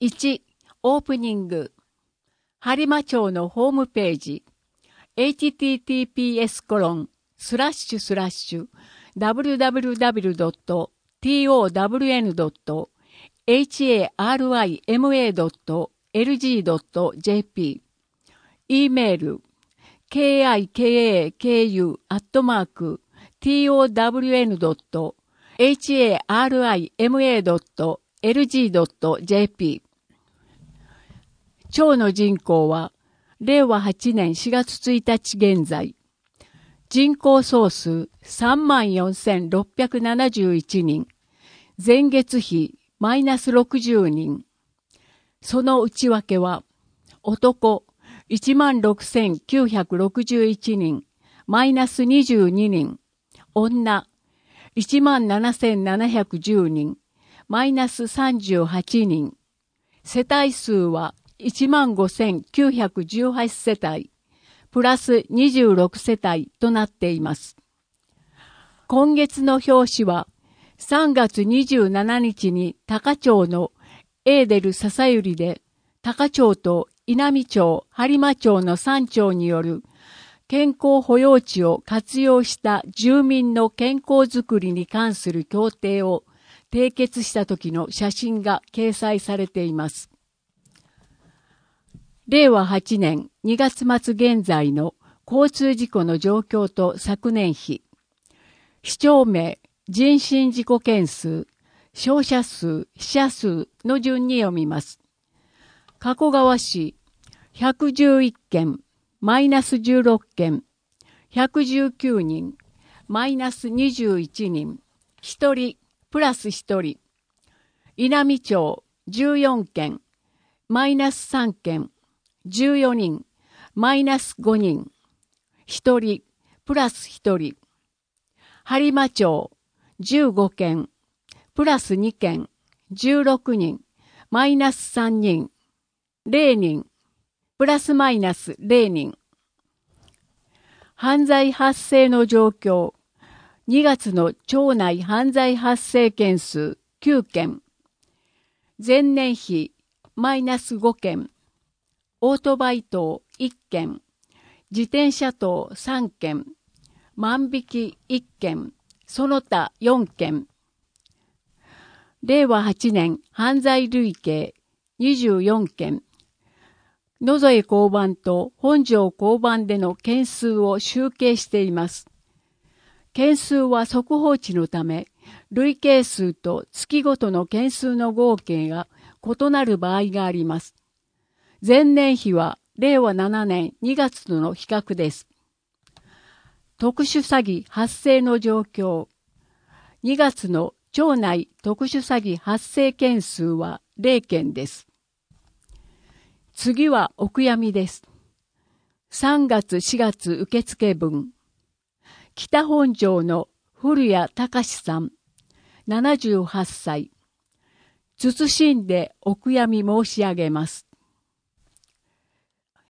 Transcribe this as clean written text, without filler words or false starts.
1、オープニング。播磨町のホームページ。https://www.town.harima.lg.jp。 E メール。kikaku@town.harima.lg.jp。町の人口は、令和8年4月1日現在、人口総数 34,671 人、前月比マイナス60人。その内訳は、男 16,961 人、マイナス22人、女 17,710 人、マイナス38人、世帯数は15,918 世帯、プラス26世帯となっています。今月の表紙は、3月27日に高町のエーデル笹百合で、高町と稲美町、播磨町の3町による健康保養地を活用した住民の健康づくりに関する協定を締結した時の写真が掲載されています。令和8年2月末現在の交通事故の状況と昨年比。市町名、人身事故件数、傷者数、死者数の順に読みます。加古川市、111件、マイナス16件、119人、マイナス21人、1人、プラス1人。稲美町、14件、マイナス3件、14人、マイナス5人、1人、プラス1人。播磨町、15件、プラス2件、16人、マイナス3人、0人、プラスマイナス0人。犯罪発生の状況。2月の町内犯罪発生件数9件。前年比マイナス5件。オートバイ等1件、自転車等3件、万引き1件、その他4件。令和8年犯罪累計24件。野添交番と本庄交番での件数を集計しています。件数は速報値のため、累計数と月ごとの件数の合計が異なる場合があります。前年比は令和7年2月との比較です。特殊詐欺発生の状況。2月の町内特殊詐欺発生件数は0件です。次はお悔やみです。3月4月受付分。北本庄の古谷隆さん、78歳。謹んでお悔やみ申し上げます。